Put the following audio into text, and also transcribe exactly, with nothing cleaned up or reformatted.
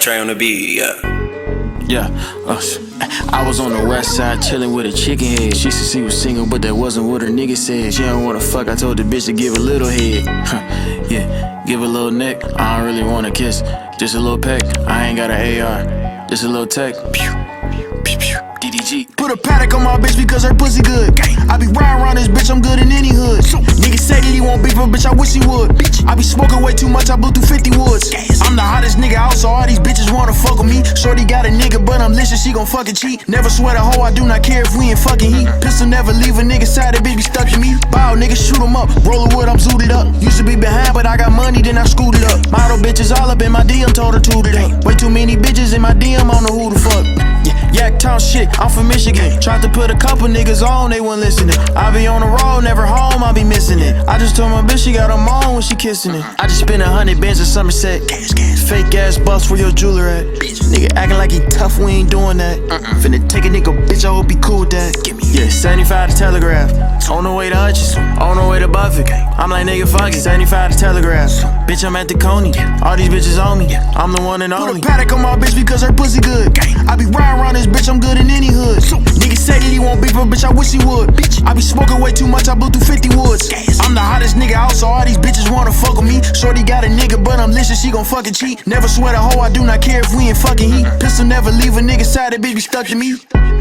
Trey on the beat, yeah. Yeah, uh, I was on the west side chillin' with a chicken head. She said she was single, but that wasn't what her nigga said. She don't wanna fuck, I told the bitch to give a little head. Yeah, give a little neck, I don't really wanna kiss. Just a little peck, I ain't got an A R. Just a little tech, pew, pew, pew, D D G. Put a paddock on my bitch because her pussy good. I be riding around this bitch, I'm good in any hood. Niggas say that he won't beef, but bitch, I wish he would. I be smoking way too much, I blew through fifty woods. I'm the hottest nigga out, so all these bitches wanna fuck with me. Shorty got a nigga, but I'm licious, she gon' fucking cheat. Never sweat a hoe, I do not care if we in fucking heat. Pistol never leave a nigga side, that bitch be stuck to me. Bow, niggas shoot 'em up, roll wood, I'm zooted up. Used to be behind, but I got money, then I scooted up. Model bitches all up in my D M, told her toot it up. Way too many bitches in my D M, I don't know who the fuck. Yeah, yak town shit, I'm from Michigan. Tried to put a couple niggas on, they weren't listening. I be on the road, never home, I be missing it. I just told my bitch she got them on when she kissing it. I just spent a hundred bands in Somerset. Fake ass bucks where your jeweler at. Nigga acting like he tough, we ain't doing that. Finna take a nigga, bitch, I hope he cool with that. Yeah, seventy-five to Telegraph. On the way to Hutchins, on the way to Buffett. I'm like, nigga, fuck it, seventy-five to Telegraph. Bitch, I'm at the Coney, all these bitches on me. I'm the one and only. Put a paddock on my bitch because her pussy good. I be riding around this bitch, I'm good in any hood. Niggas say that he won't beef, but bitch, I wish he would. I be smoking way too much, I blew through fifty woods. I'm the hottest nigga out, so all these bitches wanna fuck with me. Shorty got a nigga, but I'm licious, she gon' fucking cheat. Never sweat a hoe, I do not care if we in fucking heat. Pistol never leave a nigga side, that bitch be stuck to me.